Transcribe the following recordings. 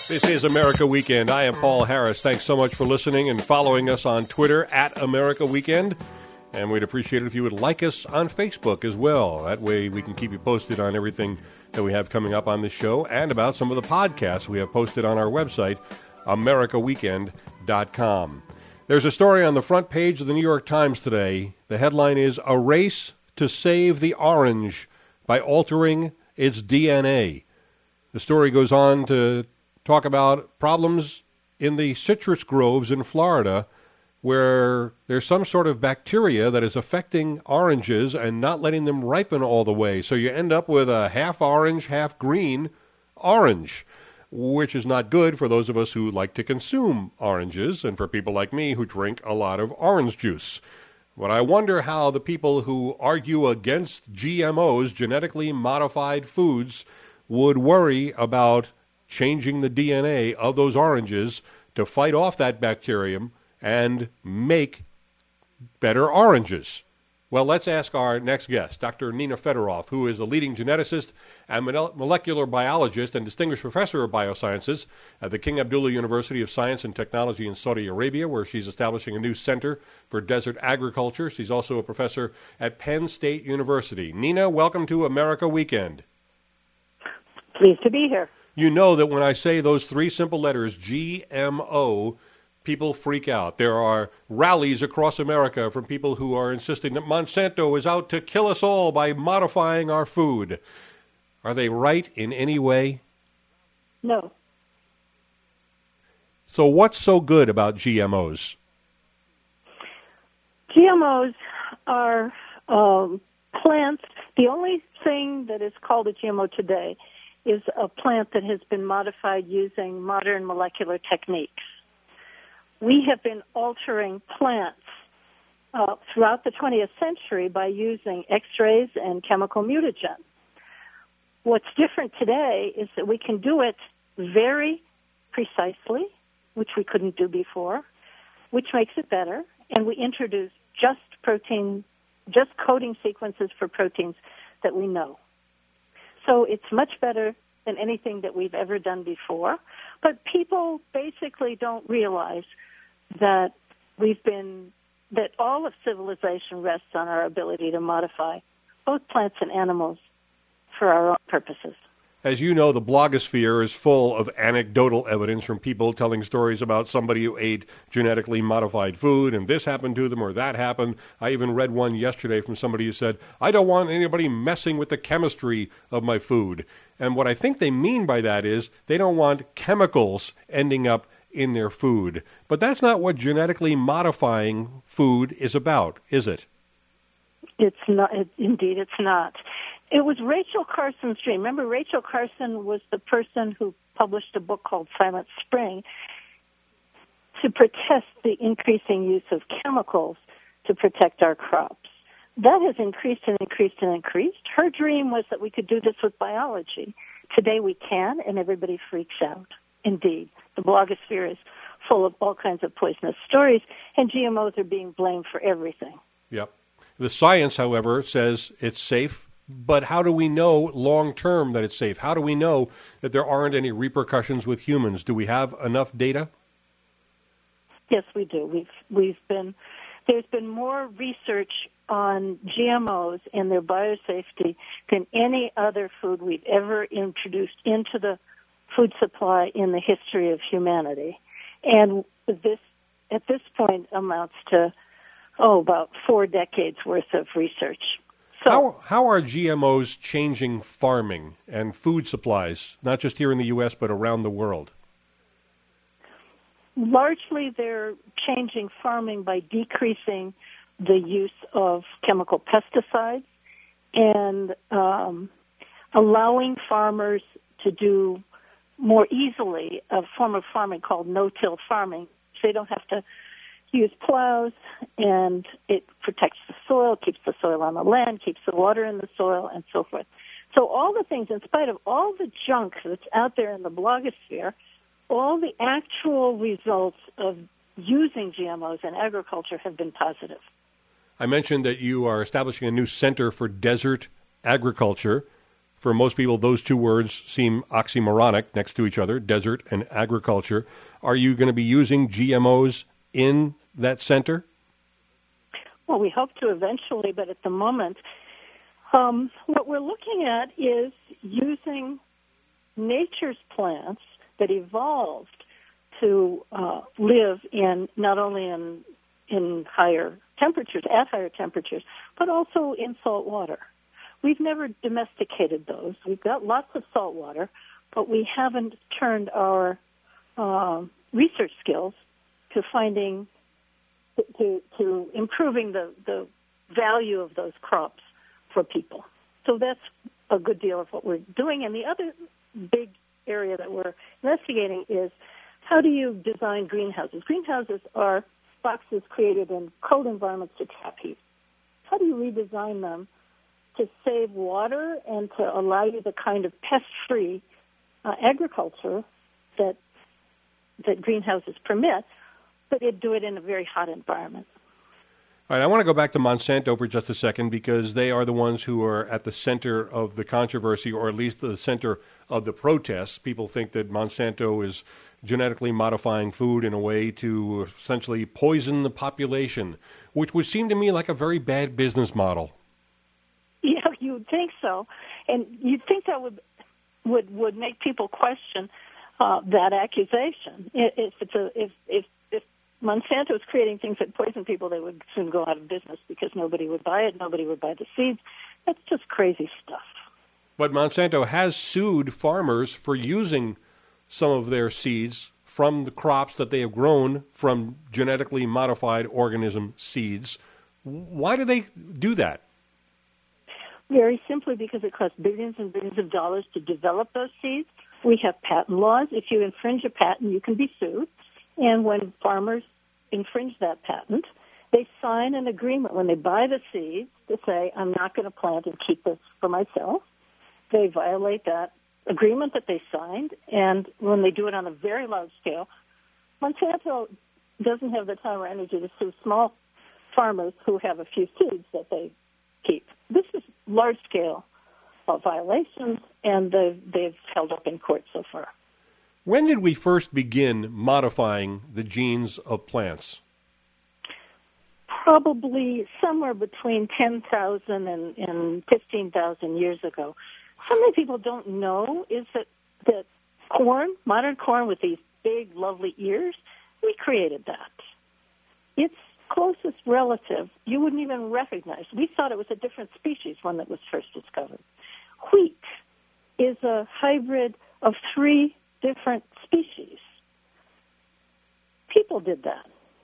This is America Weekend. I am Paul Harris. Thanks so much for listening and following us on Twitter at America Weekend. And we'd appreciate it if you would like us on Facebook as well. That way we can keep you posted on everything that we have coming up on this show and about some of the podcasts we have posted on our website, americaweekend.com. There's a story on the front page of the New York Times today. The headline is, "A Race to Save the Orange by Altering Its DNA." The story goes on to talk about problems in the citrus groves in Florida where there's some sort of bacteria that is affecting oranges and not letting them ripen all the way. So you end up with a half orange, half green orange, which is not good for those of us who like to consume oranges and for people like me who drink a lot of orange juice. But I wonder how the people who argue against GMOs, genetically modified foods, would worry about changing the DNA of those oranges to fight off that bacterium and make better oranges. Well, let's ask our next guest, Dr. Nina Fedorov, who is a leading geneticist and molecular biologist and distinguished professor of biosciences at the King Abdullah University of Science and Technology in Saudi Arabia, where she's establishing a new center for desert agriculture. She's also a professor at Penn State University. Nina, welcome to America Weekend. Pleased to be here. You know that when I say those three simple letters, GMO, people freak out. There are rallies across America from people who are insisting that Monsanto is out to kill us all by modifying our food. Are they right in any way? No. So what's so good about GMOs? GMOs are plants. The only thing that is called a GMO today is a plant that has been modified using modern molecular techniques. We have been altering plants throughout the 20th century by using X-rays and chemical mutagens. What's different today is that we can do it very precisely, which we couldn't do before, which makes it better, and we introduce just coding sequences for proteins that we know. So it's much better than anything that we've ever done before. But people basically don't realize that that all of civilization rests on our ability to modify both plants and animals for our own purposes. As you know, the blogosphere is full of anecdotal evidence from people telling stories about somebody who ate genetically modified food and this happened to them or that happened. I even read one yesterday from somebody who said, "I don't want anybody messing with the chemistry of my food." And what I think they mean by that is they don't want chemicals ending up in their food. But that's not what genetically modifying food is about, is it? It's not. Indeed, it's not. It was Rachel Carson's dream. Remember, Rachel Carson was the person who published a book called Silent Spring to protest the increasing use of chemicals to protect our crops. That has increased and increased and increased. Her dream was that we could do this with biology. Today we can, and everybody freaks out. Indeed, the blogosphere is full of all kinds of poisonous stories, and GMOs are being blamed for everything. Yep. The science, however, says it's safe. But how do we know long-term that it's safe? How do we know that there aren't any repercussions with humans? Do we have enough data? Yes, we do. There's been more research on GMOs and their biosafety than any other food we've ever introduced into the food supply in the history of humanity. And this, at this point, amounts to, about 4 decades worth of research. So, how are GMOs changing farming and food supplies, not just here in the U.S., but around the world? Largely, they're changing farming by decreasing the use of chemical pesticides and allowing farmers to do more easily a form of farming called no-till farming. So they don't have to use plows, and it protects the soil, keeps the soil on the land, keeps the water in the soil, and so forth. So all the things, in spite of all the junk that's out there in the blogosphere, all the actual results of using GMOs in agriculture have been positive. I mentioned that you are establishing a new center for desert agriculture. For most people, those two words seem oxymoronic next to each other, desert and agriculture. Are you going to be using GMOs in that center? Well, we hope to eventually, but at the moment, what we're looking at is using nature's plants that evolved to live in not only in higher temperatures, at higher temperatures, but also in salt water. We've never domesticated those. We've got lots of salt water, but we haven't turned our research skills to finding, to improving the value of those crops for people. So that's a good deal of what we're doing. And the other big area that we're investigating is how do you design greenhouses? Greenhouses are boxes created in cold environments to trap heat. How do you redesign them to save water and to allow you the kind of pest-free agriculture that greenhouses permit, but it do it in a very hot environment? All right, I want to go back to Monsanto for just a second because they are the ones who are at the center of the controversy, or at least the center of the protests. People think that Monsanto is genetically modifying food in a way to essentially poison the population, which would seem to me like a very bad business model. Yeah, you would think so, and you'd think that would make people question that accusation. If Monsanto is creating things that poison people, they would soon go out of business because nobody would buy it, nobody would buy the seeds. That's just crazy stuff. But Monsanto has sued farmers for using some of their seeds from the crops that they have grown from genetically modified organism seeds. Why do they do that? Very simply because it costs billions and billions of dollars to develop those seeds. We have patent laws. If you infringe a patent, you can be sued. And when farmers infringe that patent, they sign an agreement when they buy the seeds to say, I'm not going to plant and keep this for myself. They violate that agreement that they signed, and when they do it on a very large scale, Monsanto doesn't have the time or energy to sue small farmers who have a few seeds that they keep. This is large-scale violations, and they've held up in court so far. When did we first begin modifying the genes of plants? Probably somewhere between 10,000 and 15,000 years ago. Something people don't know is that corn, modern corn with these big, lovely ears, we created that. Its closest relative, you wouldn't even recognize. We thought it was a different species when it was first discovered. Wheat is a hybrid of 3 different species. People did that.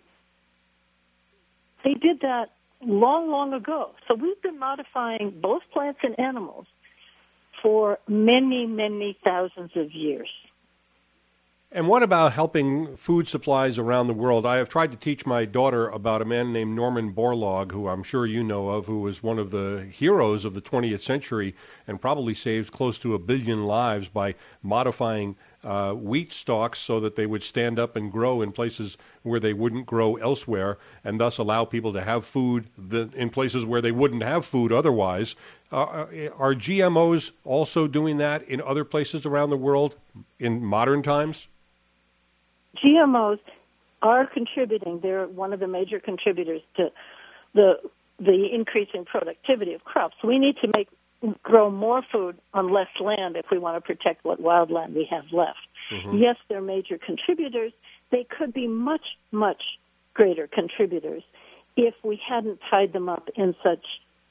They did that long, long ago. So we've been modifying both plants and animals for many, many thousands of years. And what about helping food supplies around the world? I have tried to teach my daughter about a man named Norman Borlaug, who I'm sure you know of, who was one of the heroes of the 20th century and probably saved close to 1 billion lives by modifying wheat stalks so that they would stand up and grow in places where they wouldn't grow elsewhere, and thus allow people to have food in places where they wouldn't have food otherwise. Are GMOs also doing that in other places around the world in modern times? GMOs are contributing. They're one of the major contributors to the increase in productivity of crops. We need to grow more food on less land if we want to protect what wildland we have left. Mm-hmm. Yes, they're major contributors. They could be much, much greater contributors if we hadn't tied them up in such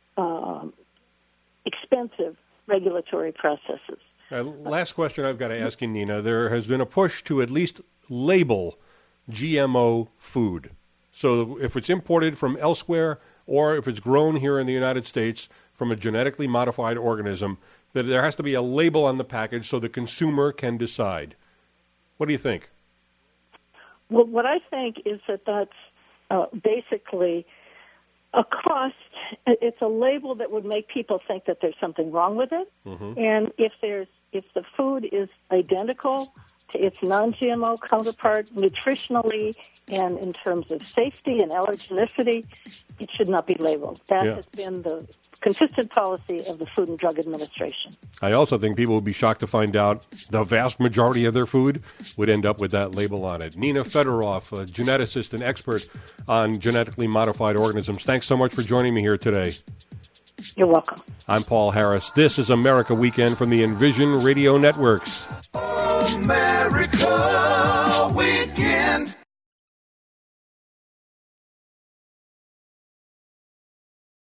expensive regulatory processes. Last question I've got to ask you, Nina. There has been a push to at least label GMO food. So if it's imported from elsewhere or if it's grown here in the United States from a genetically modified organism, that there has to be a label on the package so the consumer can decide. What do you think? Well, what I think is that that's basically a cost. It's a label that would make people think that there's something wrong with it. Mm-hmm. And if the food is identical to its non-GMO counterpart nutritionally and in terms of safety and allergenicity, it should not be labeled. That has been the consistent policy of the Food and Drug Administration. I also think people would be shocked to find out the vast majority of their food would end up with that label on it. Nina Fedoroff, a geneticist and expert on genetically modified organisms. Thanks so much for joining me here today. You're welcome. I'm Paul Harris. This is America Weekend from the Envision Radio Networks. America.